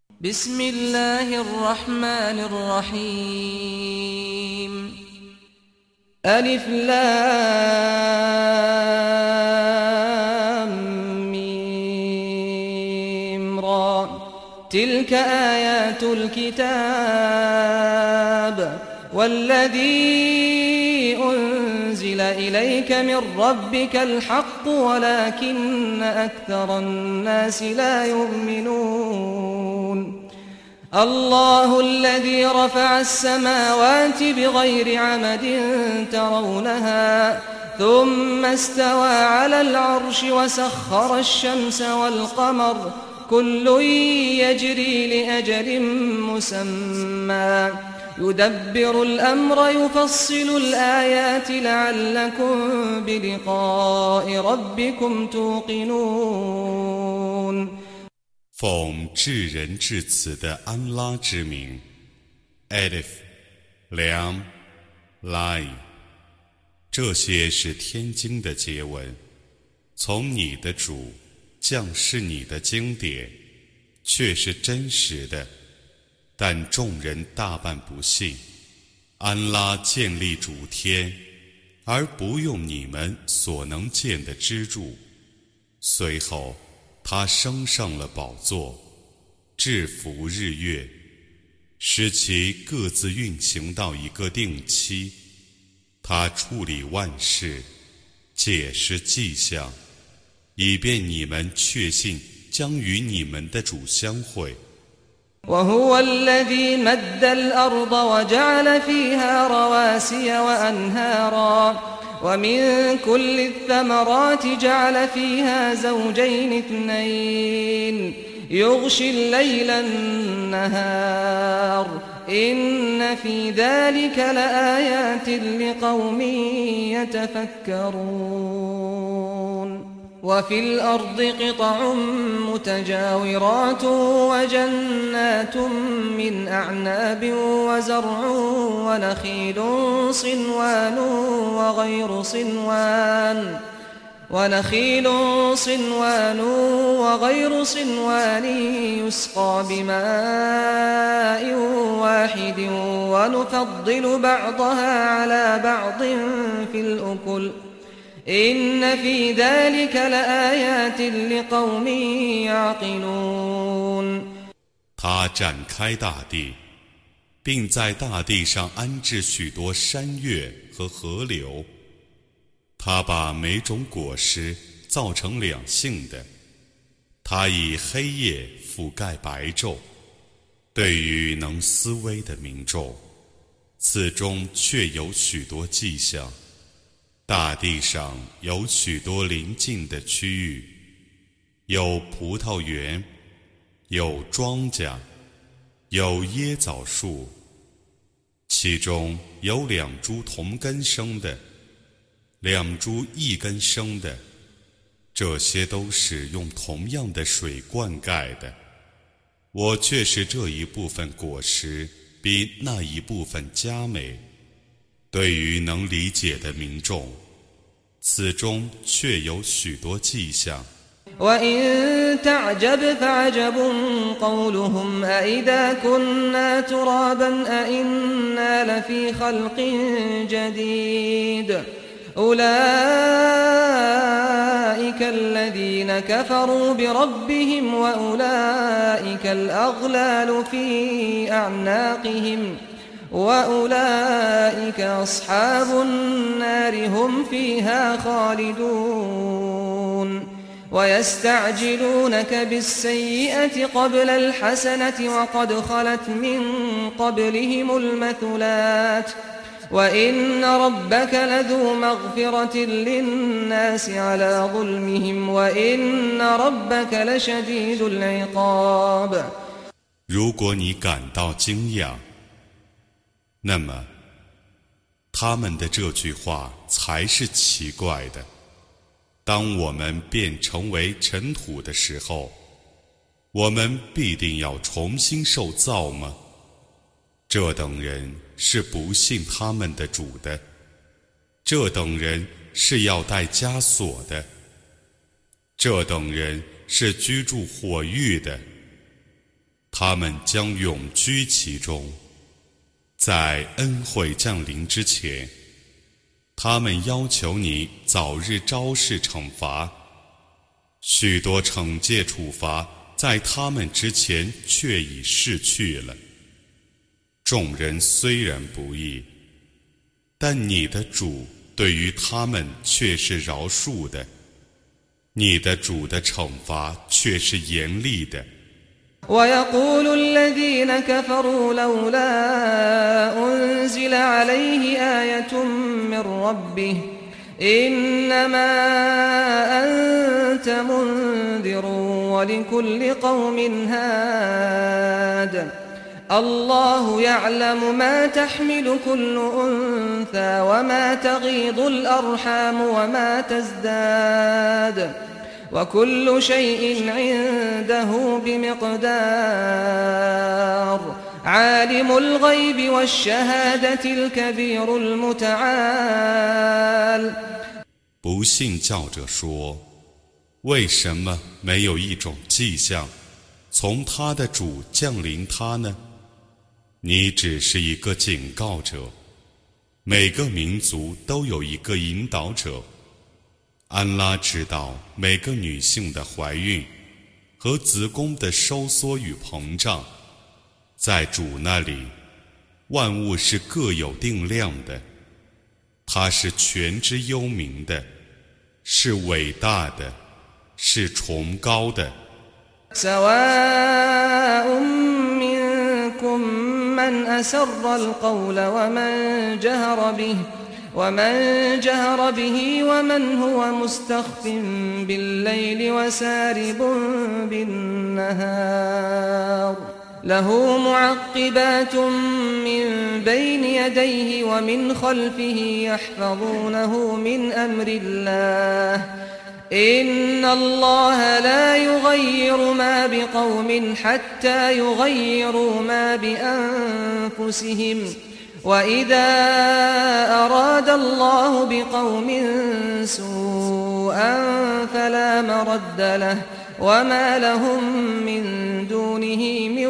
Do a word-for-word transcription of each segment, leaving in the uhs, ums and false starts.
بسم الله الرحمن الرحيم ألف لام ميم را تلك آيات الكتاب والذي أنزل إليك من ربك الحق ولكن أكثر الناس لا يؤمنون الله الذي رفع السماوات بغير عمد ترونها ثم استوى على العرش وسخر الشمس والقمر كل يجري لأجل مسمى يدبر الأمر يفصل الآيات لعلكم بلقاء ربكم توقنون 奉至仁至慈的安拉之名 Alif Lam Lai 这些是天经的结文，从你的主降示你的经典，却是真实的，但众人大半不信。安拉建立主天，而不用你们所能见的支柱，随后他升上了宝座，制服日月，使其各自运行到一个定期。他处理万事，解释迹象，以便你们确信将与你们的主相会。 وهو الذي مد الأرض وجعل فيها رواسي وأنهارا ومن كل الثمرات جعل فيها زوجين اثنين يغشي الليل النهار إن في ذلك لآيات لقوم يتفكرون وفي الأرض قطع متجاورات وجنات من أعناب وزرع ونخيل صنوان وغير صنوان ونخيل صنوان وغير صنوان يسقى بماء واحد ونفضل بعضها على بعض في الأكل إن في ذلك لآيات لقوم يعقلون 他展开大地，并在大地上安置许多山岳和河流。他把每种果实造成两性的，他以黑夜覆盖白昼。对于能思维的民众，此中确有许多迹象。大地上有许多邻近的区域，有葡萄园，有庄稼，有椰枣树，其中有两株同根生的，两株异根生的，这些都是用同样的水灌溉的。我却是这一部分果实比那一部分佳美。对于能理解的民众，此中确有许多迹象。 وإن تعجب فعجب قولهم أإذا كنا ترابا أإنا لفي خلق جديد أولئك الذين كفروا بربهم وأولئك الأغلال في أعناقهم وأولئك أصحاب النار هم فيها خالدون ويستعجلونك بالسيئة قبل الحسنة وقد خلت من قبلهم المثلات وإن ربك لذو مغفرة للناس على ظلمهم وإن ربك لشديد العقاب 如果你感到惊讶，那么他们的这句话才是奇怪的。当我们变成为尘土的时候，我们必定要重新受造吗？这等人是不信他们的主的，这等人是要带枷锁的，这等人是居住火狱的。 他们将永居其中。在恩惠降临之前，他们要求你早日昭示惩罚，许多惩戒处罚在他们之前却已逝去了。众人虽然不义，但你的主对于他们却是饶恕的，你的主的惩罚却是严厉的。 ويقول الذين كفروا لولا أنزل عليه آية من ربه إنما أنت منذر ولكل قوم هاد الله يعلم ما تحمل كل أنثى وما تغيض الأرحام وما تزداد وكل شيء عنده بمقدار عالم الغيب والشهادة الكبير المتعال。 不信教者说，为什么没有一种迹象从他的主降临他呢？你只是一个警告者，每个民族都有一个引导者。安拉知道每个女性的怀孕和子宫的收缩与膨胀，在主那里，万物是各有定量的。他是全知幽冥的，是伟大的，是崇高的。 سواء منكم من أسر القول ومن جهر به ومن جهر به ومن هو مستخف بالليل وسارب بالنهار له معقبات من بين يديه ومن خلفه يحفظونه من أمر الله إن الله لا يغير ما بقوم حتى يغيروا ما بأنفسهم وإذا أراد الله بقوم سوءا فلا مرد له وما لهم من دونه من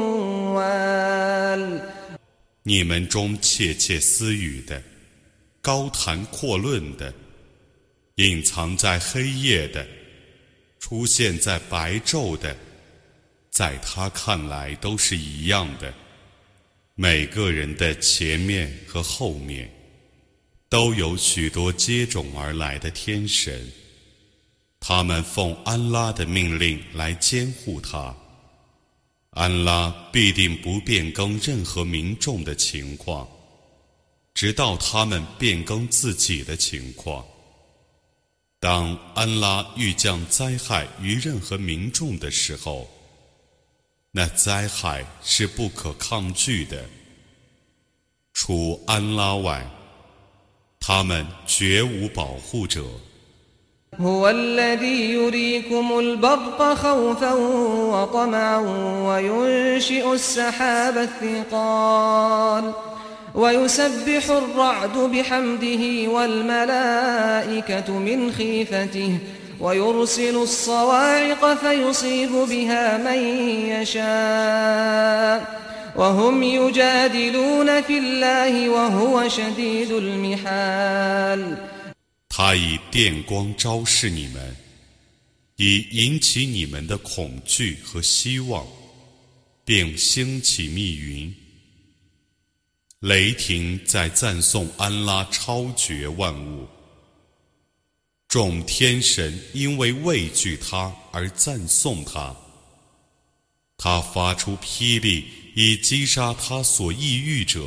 وال。 你们中窃窃私语的，高谈阔论的，隐藏在黑夜的，出现在白昼的，在他看来都是一样的。每个人的前面和后面都有许多接踵而来的天神，他们奉安拉的命令来监护他。安拉必定不变更任何民众的情况，直到他们变更自己的情况。当安拉欲降灾害于任何民众的时候，那灾害是不可抗拒的。除安拉外，他们绝无保护者。 هو الذي يريكم البرق خوفا وطمعا وينشئ السحاب الثقال ويسبح الرعد بحمده والملائكة من خيفته ويرسل الصواعق فيصيب بها من يشاء وهم يجادلون في الله وهو شديد المحال。 他以电光昭示你们，以引起你们的恐惧和希望，并兴起密云。雷霆在赞颂安拉超绝万物，众天神因为畏惧他而赞颂他。他发出霹雳以击杀他所抑郁者，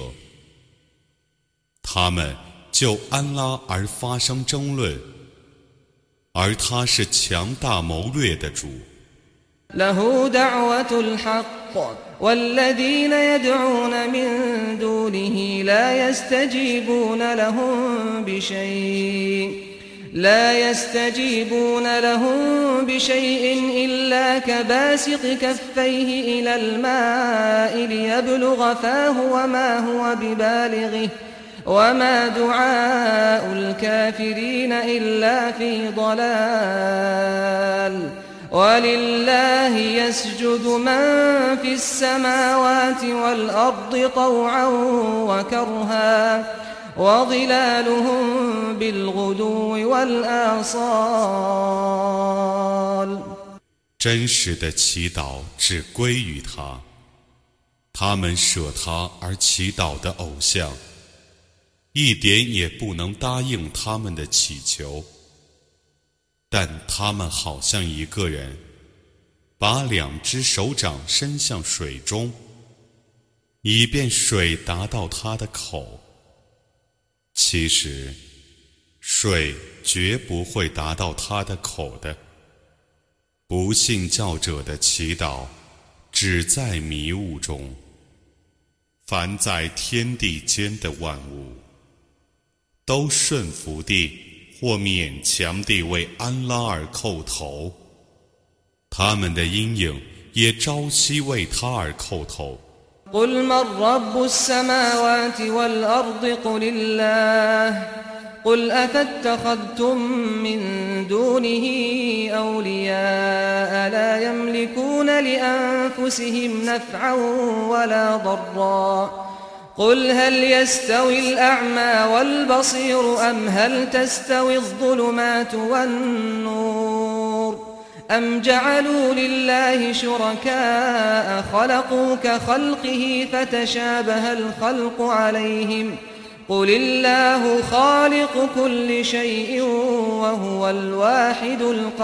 他们就安拉而发生争论，而他是强大谋略的主。 له دعوة الحق والذين يدعون من دونه لا يستجيبون لهم بشيء لا يستجيبون لهم بشيء إلا كباسط كفيه إلى الماء ليبلغ فاه وما هو ببالغه وما دعاء الكافرين إلا في ضلال ولله يسجد من في السماوات والأرض طوعا وكرها وظلالهم بالغدو والآصال。 真实的祈祷只归于他，他们舍他而祈祷的偶像，一点也不能答应他们的祈求。但他们好像一个人把两只手掌伸向水中，以便水达到他的口。其实，水绝不会达到他的口的。不信教者的祈祷只在迷雾中。凡在天地间的万物，都顺服地或勉强地为安拉而叩头，他们的阴影也朝夕为他而叩头。 قل من رب السماوات والأرض قل الله قل أفاتخذتم من دونه أولياء لا يملكون لأنفسهم نفعا ولا ضرا قل هل يستوي الأعمى والبصير أم هل تستوي الظلمات والنور أم جعلوا لله شركاء خلقوا كخلقه فتشابه الخلق عليهم قل الله خالق كل شيء وهو الواحد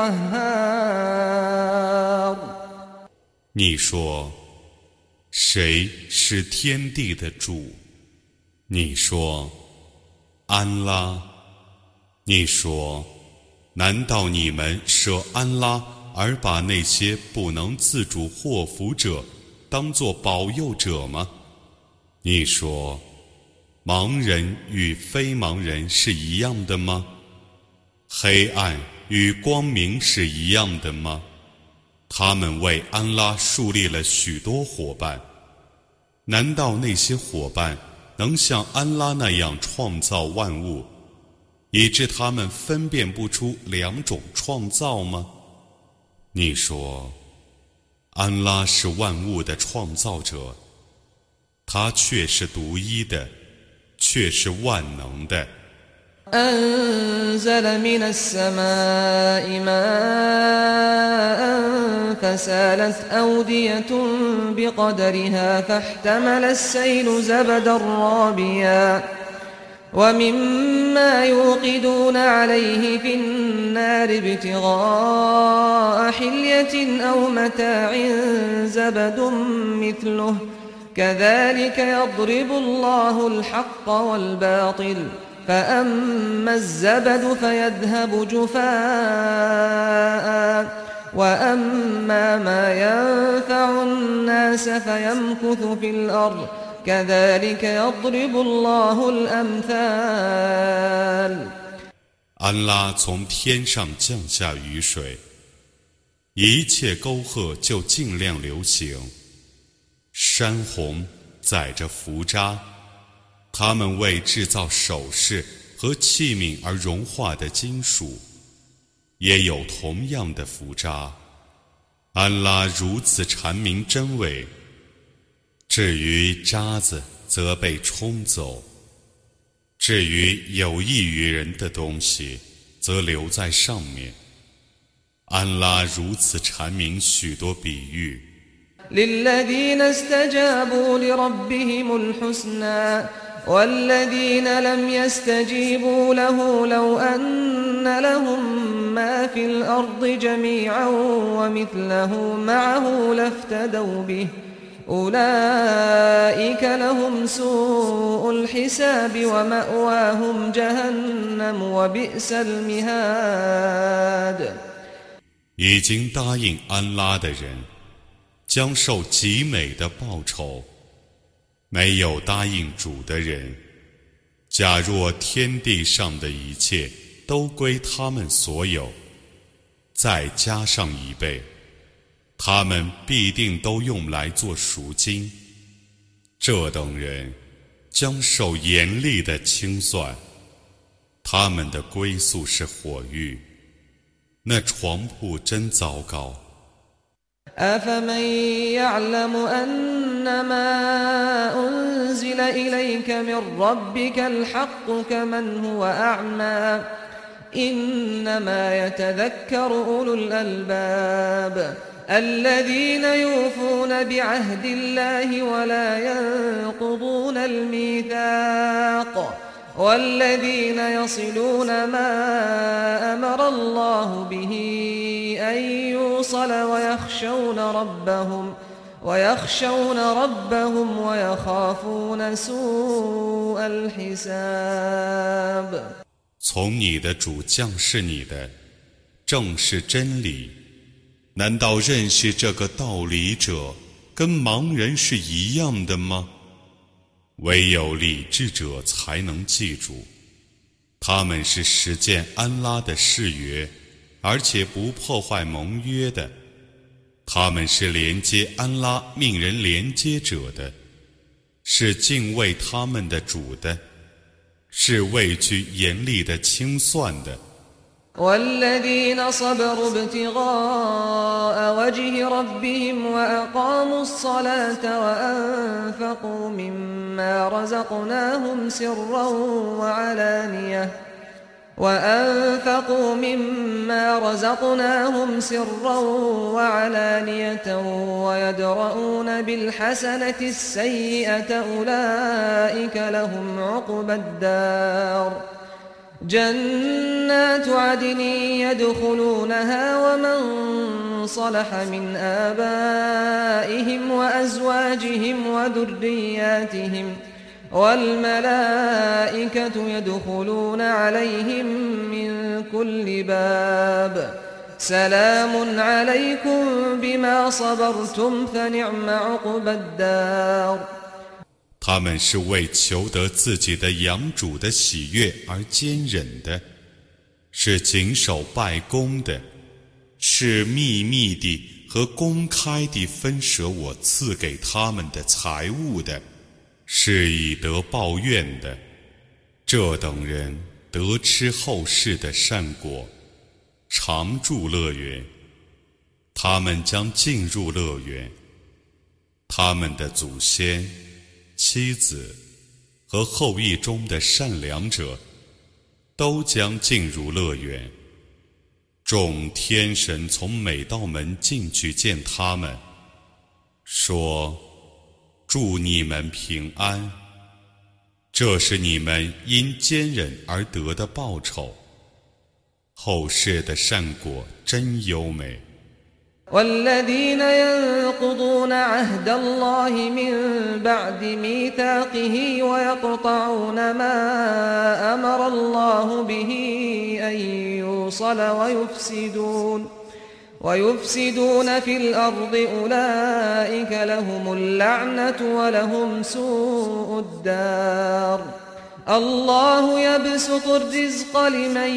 القهار。 你说，谁是天地的主？你说，安拉。你说，难道你们舍安拉而把那些不能自主祸福者当作保佑者吗？你说，盲人与非盲人是一样的吗？黑暗与光明是一样的吗？他们为安拉树立了许多伙伴，难道那些伙伴能像安拉那样创造万物，以致他们分辨不出两种创造吗？你说，安拉是万物的创造者，他却是独一的，却是万能的。 أنزل من السماء ماء فسالت أودية بقدرها فاحتمل السيل زبدا رابيا ومما يوقدون عليه في النار ابتغاء حلية أو متاع زبد مثله كذلك يضرب الله الحق والباطل فأما الزبد فيذهب جفاء وأما ما ينفع الناس فيمكث في الأرض كذلك يضرب الله الأمثال。 安拉从天上降下雨水，一切沟壑就尽量流行。山洪载着浮渣，他们为制造首饰和器皿而融化的金属，也有同样的浮渣。安拉如此阐明真伪，至于渣子则被冲走，至于有益于人的东西则留在上面。安拉如此阐明许多比喻。 للذين استجابوا لربهم الحسنى والذين لم يستجيبوا له لو أن لهم ما في الأرض جميعا ومثله معه لافتدوا به أولئك لهم سوء الحساب ومأواهم جهنم وبئس المهاد。 已经答应安拉的人将受极美的报酬，没有答应主的人，假若天地上的一切都归他们所有，再加上一倍，他们必定都用来做赎金。这等人将受严厉的清算，他们的归宿是火狱。 那床铺真糟糕。 أفمن يعلم أنما أنزل إليك من ربك الحق كمن هو أعمى إنما يتذكر أولو الألباب الذين يوفون بعهد الله ولا ينقضون الميثاق والذين يصلون ما أمر الله به أن يوصل ويخشون ربهم ويخشون ربهم ويخافون سوء الحساب。 从你的主降示你的，正是真理。难道认识这个道理者跟盲人是一样的吗？唯有理智者才能记住，他们是实践安拉的誓约，而且不破坏盟约的。他们是连接安拉命人连接者的，是敬畏他们的主的，是畏惧严厉的清算的。 والذين صبروا ابتغاء وجه ربهم وأقاموا الصلاة وأنفقوا مما رزقناهم سرا وعلانية وأنفقوا مما رزقناهم سرا وعلانية ويدرؤون بالحسنة السيئة أولئك لهم عقبى الدار جنات عدن يدخلونها ومن صلح من آبائهم وأزواجهم وذرياتهم والملائكة يدخلون عليهم من كل باب سلام عليكم بما صبرتم فنعم عقبى الدار。 他们是为求得自己的养主的喜悦而坚忍的，是谨守拜功的，是秘密地和公开地分舍我赐给他们的财物的，是以德报怨的。这等人得吃后世的善果，常住乐园，他们将进入乐园，他们的祖先妻子和后裔中的善良者都将进入乐园。众天神从每道门进去见他们，说：祝你们平安，这是你们因坚忍而得的报酬，后世的善果真优美。 والذين ينقضون عهد الله من بعد ميثاقه ويقطعون ما أمر الله به أن يوصل ويفسدون ويفسدون في الأرض أولئك لهم اللعنة ولهم سوء الدار الله يبسط الرزق لمن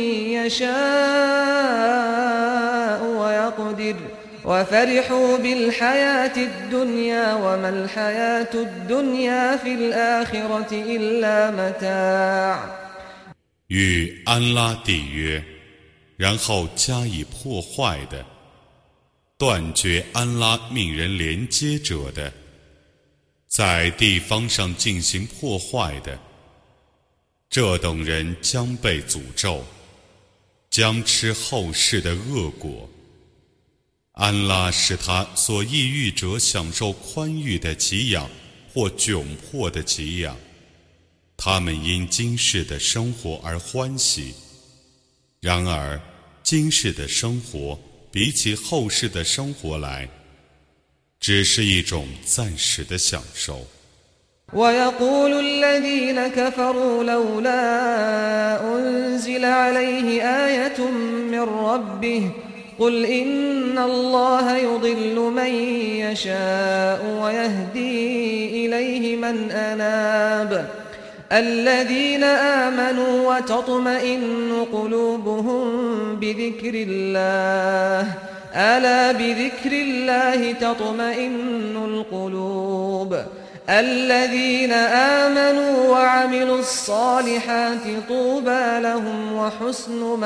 يشاء ويقدر وفرحوا بالحياة الدنيا وما الحياة الدنيا في الآخرة إلا متاع。 与安拉缔约，然后加以破坏的，断绝安拉命人连接者的，在地方上进行破坏的，这等人将被诅咒，将吃后世的恶果。安拉使他所抑郁者享受宽裕的给养或窘迫的给养，他们因今世的生活而欢喜。然而今世的生活比起后世的生活来，只是一种暂时的享受。 ويقول الذين كفروا لولا أنزل عليه آية من ربه قل إن الله يضل من يشاء ويهدي إليه من أناب الذين آمنوا وتطمئن قلوبهم بذكر الله ألا بذكر الله تطمئن القلوب الذين آمنوا وعملوا الصالحات طوبى لهم وحسن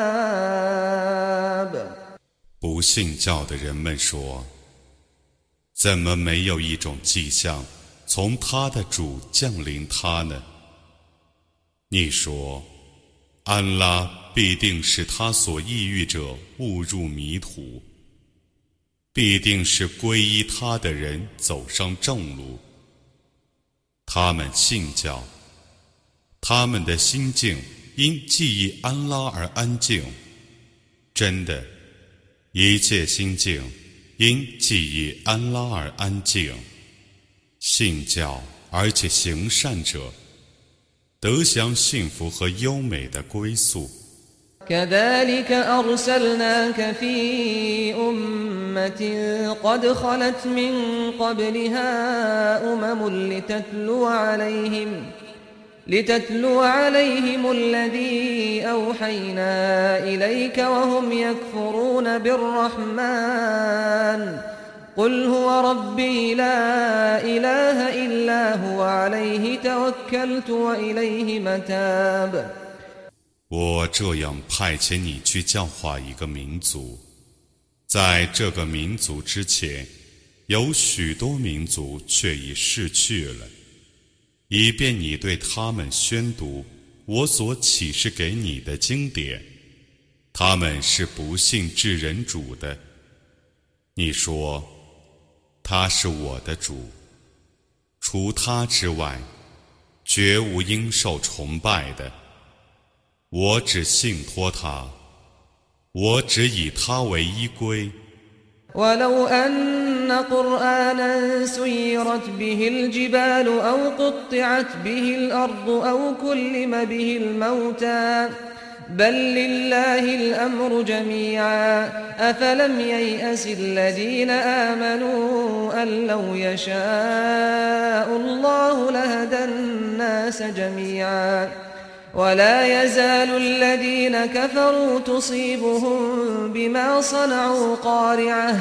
مآب。 不信教的人们说，怎么没有一种迹象从他的主降临他呢？你说，安拉必定使他所抑郁者误入迷途，必定是皈依他的人走上正路。他们信教，他们的心境因记忆安拉而安静。真的，一切心境因记忆安拉而安静。信教而且行善者，得享幸福和优美的归宿。 كذلك أرسلناك في أمة قد خلت من قبلها أمم لتتلو عليهم لتتلو عليهم الذي أوحينا إليك وهم يكفرون بالرحمن قل هو ربي لا إله إلا هو عليه توكلت وإليه متاب。 我这样派遣你去教化一个民族，在这个民族之前，有许多民族却已逝去了，以便你对他们宣读我所启示给你的经典。他们是不信至人主的。你说，他是我的主，除他之外，绝无应受崇拜的。我只信托他，我只以他为依归。 ولو أن قرآنا سيرت به الجبال أو قطعت به الأرض أو كلم به الموتى بل لله الأمر جميعا أفلم ييأس الذين آمنوا أن لو يشاء الله لهدى الناس جميعا ولا يزال الذين كفروا تصيبهم بما صنعوا قارعة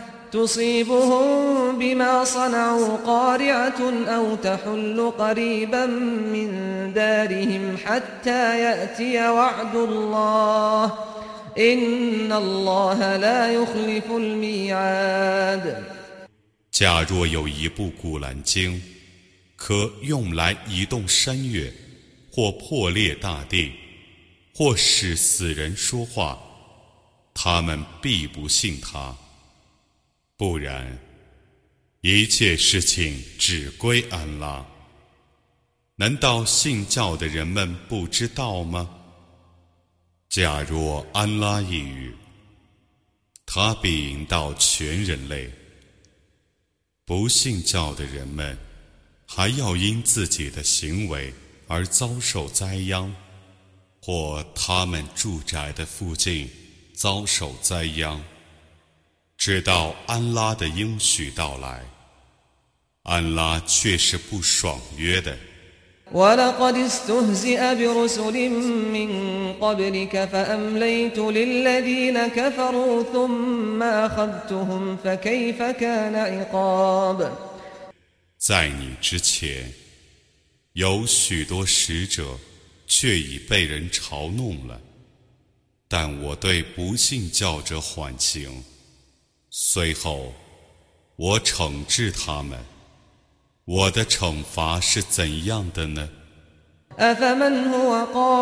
تصيبهم بما صنعوا قارعة أو تحل قريبا من دارهم حتى يأتي وعد الله إن الله لا يخلف الميعاد。 假若有一部古兰经，可用来移动山岳，或破裂大地，或使死人说话，他们必不信他。不然，一切事情只归安拉。难道信教的人们不知道吗？假若安拉一语，他必引导全人类。不信教的人们还要因自己的行为而遭受灾殃，或他们住宅的附近遭受灾殃，直到安拉的应许到来。安拉却是不爽约的。 ولقد استهزئ برسل من قبلك فأمليت للذين كفروا ثم أخذتهم فكيف كان عقاب。 在你之前，有许多使者却已被人嘲弄了，但我对不信教者缓刑，随后我惩治他们。我的惩罚是怎样的呢？ أفمن هو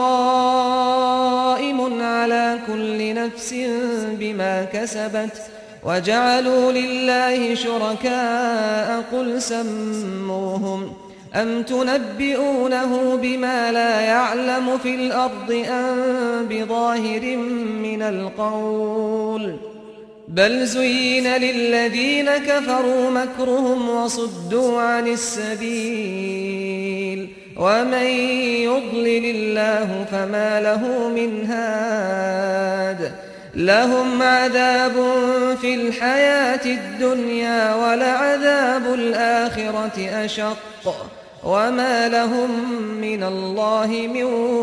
قائم على كل نفس بما كسبت وجعلوا لله شركاء قل سموهم أم تنبئونه بما لا يعلم في الأرض أم بظاهر من القول بل زين للذين كفروا مكرهم وصدوا عن السبيل ومن يضلل الله فما له من هاد لهم عذاب في الحياة الدنيا ولعذاب الآخرة أشق وما لهم من الله من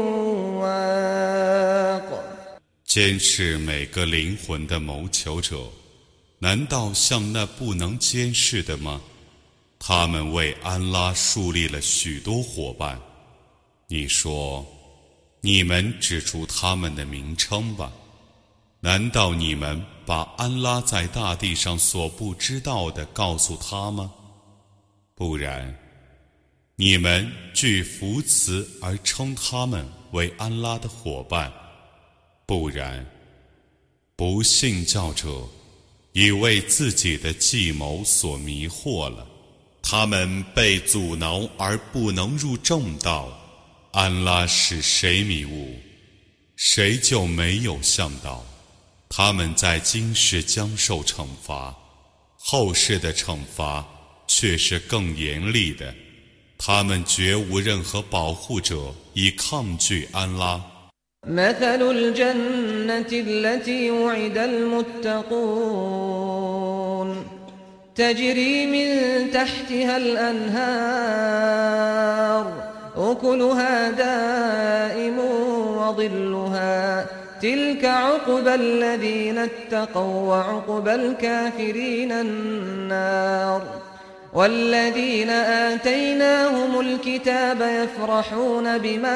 واق。 监视每个灵魂的谋求者，难道像那不能监视的吗？ 他们为安拉树立了许多伙伴。你说，你们指出他们的名称吧。难道你们把安拉在大地上所不知道的告诉他吗？不然，你们据扶持而称他们为安拉的伙伴。不然，不信教者已为自己的计谋所迷惑了。他们被阻挠而不能入正道，安拉使谁迷雾，谁就没有向导。他们在今世将受惩罚，后世的惩罚却是更严厉的。他们绝无任何保护者以抗拒安拉。 مثل الجنة التي وعد المتقون تجري من تحتها الأنهار أكلها دائم وظلها تلك عقبى الذين اتقوا وعقبى الكافرين النار والذين آتيناهم الكتاب يفرحون بما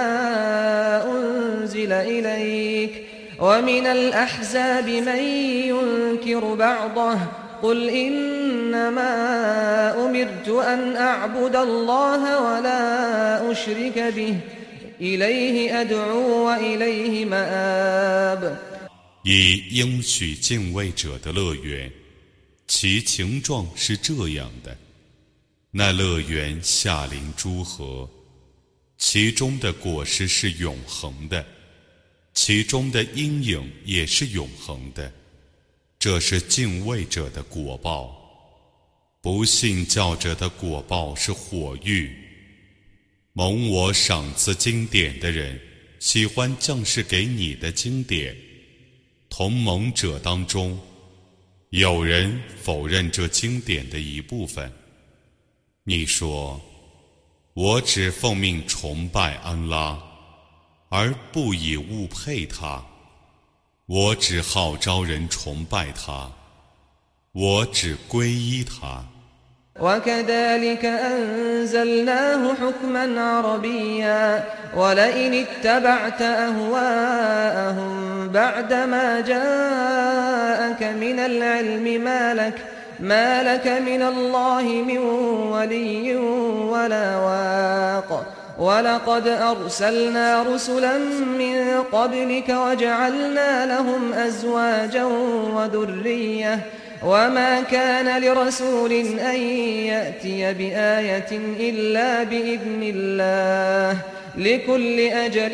أنزل إليك ومن الأحزاب من ينكر بعضه قل إنما أمرت أن أعبد الله ولا أشرك به إليه أدعو وإليه مآب 以应许敬畏者的乐园，其情状是这样的：那乐园下临诸河，其中的果实是永恒的，其中的阴影也是永恒的。这是敬畏者的果报，不信教者的果报是火狱。蒙我赏赐经典的人，喜欢降世给你的经典。同盟者当中，有人否认这经典的一部分。你说，我只奉命崇拜安拉，而不以物配他。我只号召人崇拜他，我只皈依他。 وكذلك أنزلناه حكما عربيا ولئن اتبعت أهواءهم بعدما جاءك من العلم ما لك ما لك من الله من ولي ولا واق ولقد أرسلنا رسلا من قبلك وجعلنا لهم أزواجا وذرية وما كان لرسول أن يأتي بآية إلا بإذن الله لكل أجل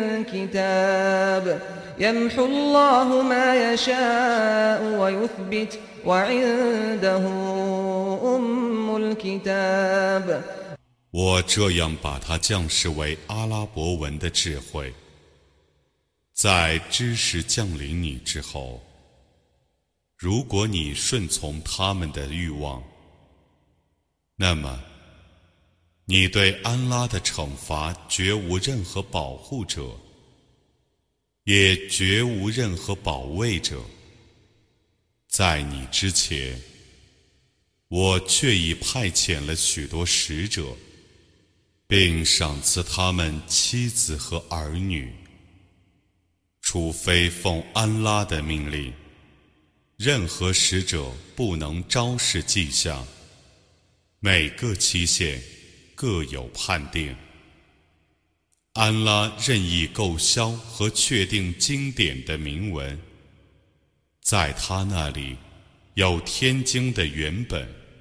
كتاب يمحو الله ما يشاء ويثبت وعنده أم الكتاب 我这样把它降世为阿拉伯文的智慧，在知识降临你之后，如果你顺从他们的欲望，那么你对安拉的惩罚绝无任何保护者，也绝无任何保卫者。在你之前，我却已派遣了许多使者，并赏赐他们妻子和儿女，除非奉安拉的命令，任何使者不能昭示迹象。每个期限各有判定。安拉任意构销和确定经典的铭文，在他那里有天经的原本。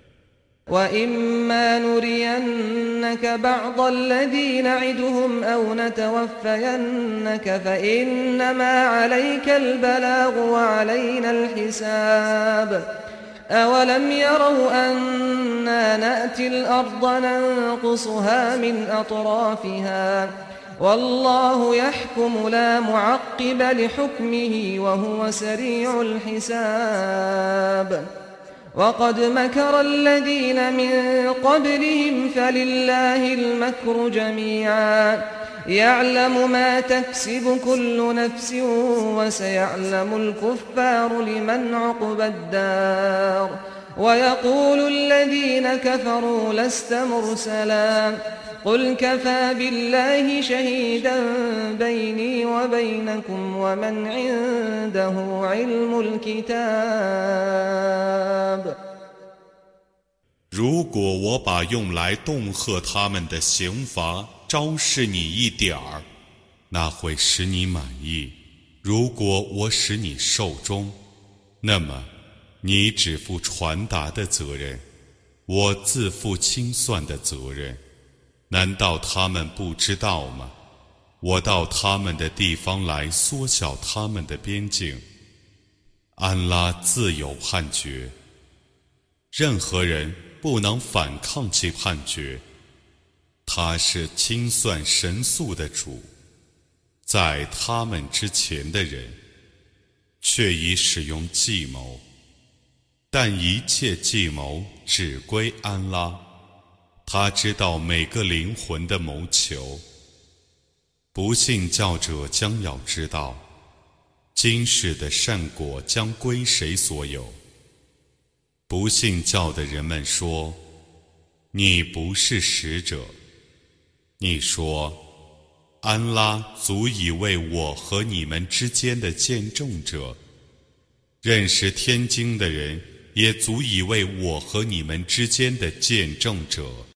وإما نرينك بعض الذي نعدهم أو نتوفينك فإنما عليك البلاغ وعلينا الحساب أولم يروا أنا نأتي الأرض ننقصها من أطرافها والله يحكم لا معقب لحكمه وهو سريع الحساب وقد مكر الذين من قبلهم فلله المكر جميعا يعلم ما تكسب كل نفس وسيعلم الكفار لمن عقبى الدار ويقول الذين كفروا لست مرسلا قل كفى بالله شهيدا بيني وبينكم ومن عنده علم الكتاب 如果我把用来恫吓他们的刑罚昭示你一点儿，那会使你满意。如果我使你受终，那么你只负传达的责任，我自负清算的责任。难道他们不知道吗？我到他们的地方来缩小他们的边境。安拉自有判决，任何人不能反抗其判决。他是清算神速的主，在他们之前的人却已使用计谋，但一切计谋只归安拉，他知道每个灵魂的谋求。不信教者将要知道，今世的善果将归谁所有。不信教的人们说，你不是使者。你说，安拉足以为我和你们之间的见证者，认识天经的人也足以为我和你们之间的见证者。